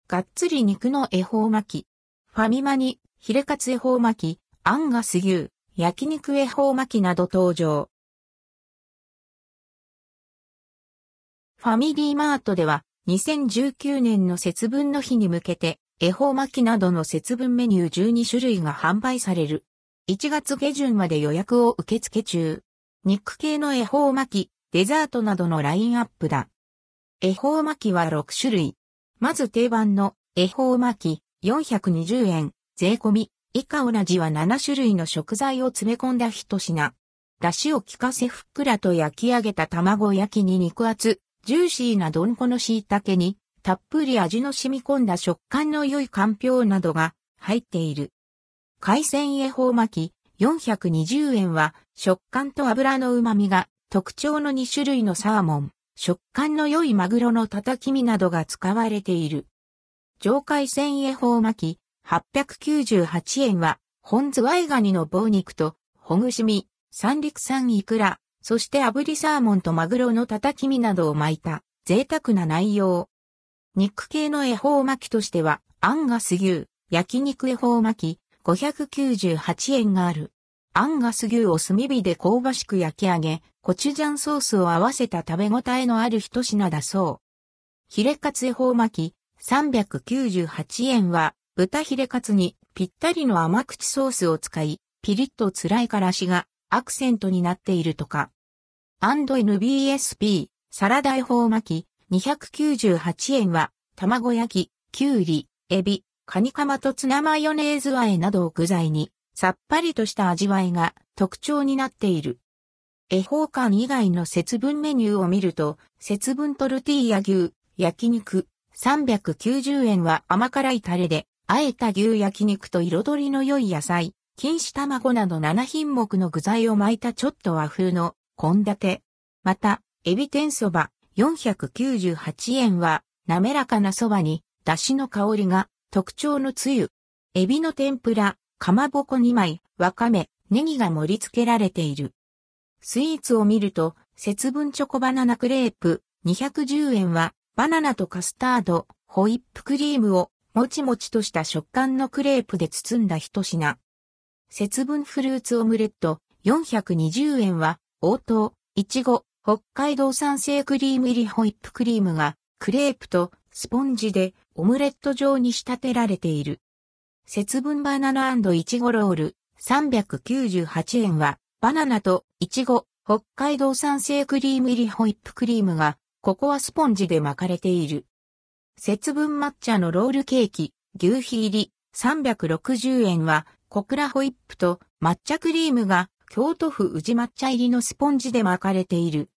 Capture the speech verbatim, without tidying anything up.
がっつり肉の恵方巻き。ファミマに、ヒレカツ恵方巻き、アンガス牛、焼肉恵方巻きなど登場。ファミリーマートでは、にせんじゅうきゅうねんの節分の日に向けて、恵方巻きなどの節分メニューじゅうにしゅるいが販売される。いちがつげじゅんまで予約を受付中。肉系の恵方巻き、デザートなどのラインアップだ。恵方巻きはろくしゅるい。まず定番の恵方巻きよんひゃくにじゅうえん、税込み。以下同じはななしゅるいの食材を詰め込んだ一品。出汁を効かせふっくらと焼き上げた卵焼きに肉厚、ジューシーなどんこの椎茸に、たっぷり味の染み込んだ食感の良いかんぴょうなどが入っている。海鮮恵方巻きよんひゃくにじゅうえんは食感と脂の旨味が特徴のにしゅるいのサーモン、食感の良いマグロのたたき身などが使われている。上海鮮恵方巻きはっぴゃくきゅうじゅうはちえんは本ズワイガニの棒肉とほぐし身、三陸産イクラ、そして炙りサーモンとマグロのたたき身などを巻いた贅沢な内容。肉系の恵方巻きとしてはアンガス牛、焼肉恵方巻きごひゃくきゅうじゅうはちえんがある。アンガス牛を炭火で香ばしく焼き上げ、コチュジャンソースを合わせた食べ応えのある一品だそう。ヒレカツ恵方巻きさんびゃくきゅうじゅうはちえんは豚ヒレカツにぴったりの甘口ソースを使い、ピリッと辛いからしがアクセントになっているとか。アンド エヌビーエスピー サラダ恵方巻きにひゃくきゅうじゅうはちえんは卵焼き、きゅうり、エビ、カニカマとツナマヨネーズ和えなどを具材にさっぱりとした味わいが特徴になっている。恵方巻以外の節分メニューを見ると、節分トルティーヤ牛、焼肉、さんびゃくきゅうじゅうえんは甘辛いタレで、あえた牛焼肉と彩りの良い野菜、錦糸卵などななひんもくの具材を巻いたちょっと和風の献立。また、エビ天そばよんひゃくきゅうじゅうはちえんは、滑らかなそばに、出汁の香りが特徴のつゆ。エビの天ぷら、かまぼこにまい、わかめ、ネギが盛り付けられている。スイーツを見ると、節分チョコバナナクレープにひゃくじゅうえんは、バナナとカスタード、ホイップクリームを、もちもちとした食感のクレープで包んだ一品。節分フルーツオムレットよんひゃくにじゅうえんは、黄桃、いちご、北海道産生クリーム入りホイップクリームが、クレープとスポンジでオムレット状に仕立てられている。節分バナナ&いちごロールさんびゃくきゅうじゅうはちえんは、バナナといちご、北海道産生クリーム入りホイップクリームが、ココアスポンジで巻かれている。節分抹茶のロールケーキ、牛皮入りさんびゃくろくじゅうえんは、小倉ホイップと抹茶クリームが京都府宇治抹茶入りのスポンジで巻かれている。